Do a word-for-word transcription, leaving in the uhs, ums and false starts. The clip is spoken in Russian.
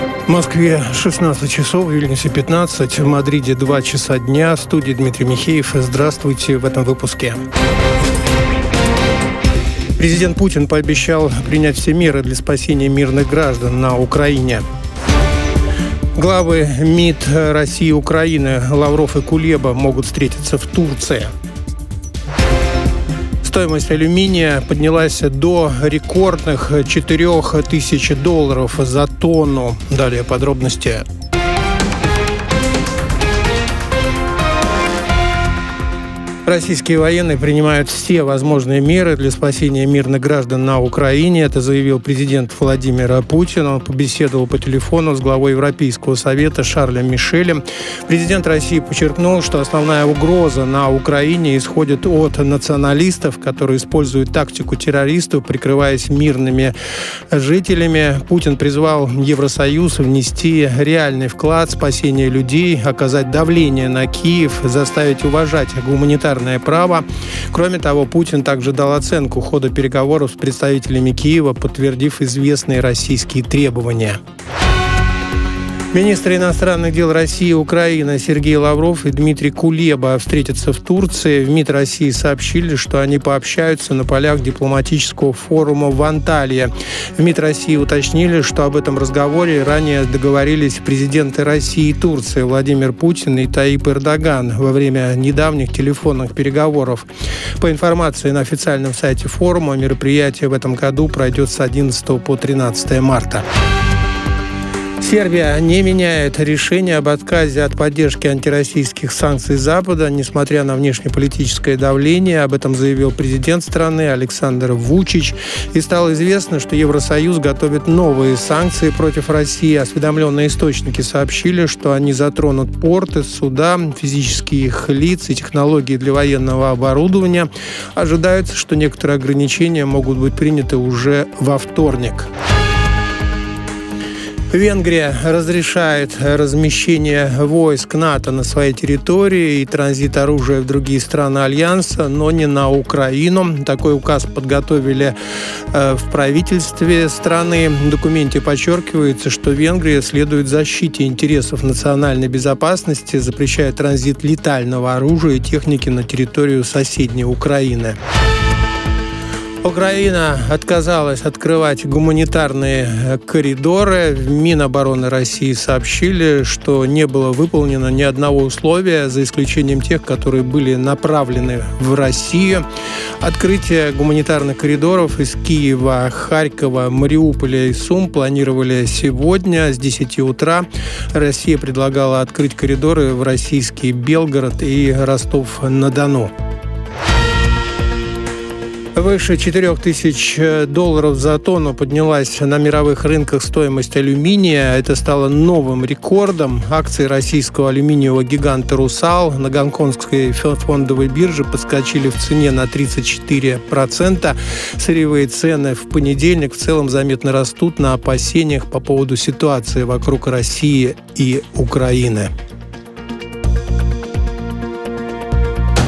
В Москве шестнадцать часов, в Вильнюсе пятнадцать, в Мадриде два часа дня. В студии Дмитрий Михеев. Здравствуйте в этом выпуске. Президент Путин пообещал принять все меры для спасения мирных граждан на Украине. Главы МИД России и Украины Лавров и Кулеба могут встретиться в Турции. Стоимость алюминия поднялась до рекордных четырех тысяч долларов за тонну. Далее подробности. Российские военные принимают все возможные меры для спасения мирных граждан на Украине. Это заявил президент Владимир Путин. Он побеседовал по телефону с главой Европейского совета Шарлем Мишелем. Президент России подчеркнул, что основная угроза на Украине исходит от националистов, которые используют тактику террористов, прикрываясь мирными жителями. Путин призвал Евросоюз внести реальный вклад в спасение людей, оказать давление на Киев, заставить уважать гуманитарные право. Кроме того, Путин также дал оценку хода переговоров с представителями Киева, подтвердив известные российские требования. Министры иностранных дел России и Украины Сергей Лавров и Дмитрий Кулеба встретятся в Турции. В МИД России сообщили, что они пообщаются на полях дипломатического форума в Анталии. В МИД России уточнили, что об этом разговоре ранее договорились президенты России и Турции Владимир Путин и Таип Эрдоган во время недавних телефонных переговоров. По информации на официальном сайте форума, мероприятие в этом году пройдет с одиннадцатого по тринадцатое марта. Сербия не меняет решение об отказе от поддержки антироссийских санкций Запада, несмотря на внешнеполитическое давление. Об этом заявил президент страны Александр Вучич. И стало известно, что Евросоюз готовит новые санкции против России. Осведомленные источники сообщили, что они затронут порты, суда, физических лиц и технологии для военного оборудования. Ожидается, что некоторые ограничения могут быть приняты уже во вторник. Венгрия разрешает размещение войск НАТО на своей территории и транзит оружия в другие страны Альянса, но не на Украину. Такой указ подготовили э, в правительстве страны. В документе подчеркивается, что Венгрия следует защите интересов национальной безопасности, запрещая транзит летального оружия и техники на территорию соседней Украины. Украина отказалась открывать гуманитарные коридоры. В Минобороны России сообщили, что не было выполнено ни одного условия, за исключением тех, которые были направлены в Россию. Открытие гуманитарных коридоров из Киева, Харькова, Мариуполя и Сум планировали сегодня с десяти утра. Россия предлагала открыть коридоры в российский Белгород и Ростов-на-Дону. Выше четырех тысяч долларов за тонну поднялась на мировых рынках стоимость алюминия. Это стало новым рекордом. Акции российского алюминиевого гиганта «Русал» на гонконгской фондовой бирже подскочили в цене на тридцать четыре процента. Сырьевые цены в понедельник в целом заметно растут на опасениях по поводу ситуации вокруг России и Украины.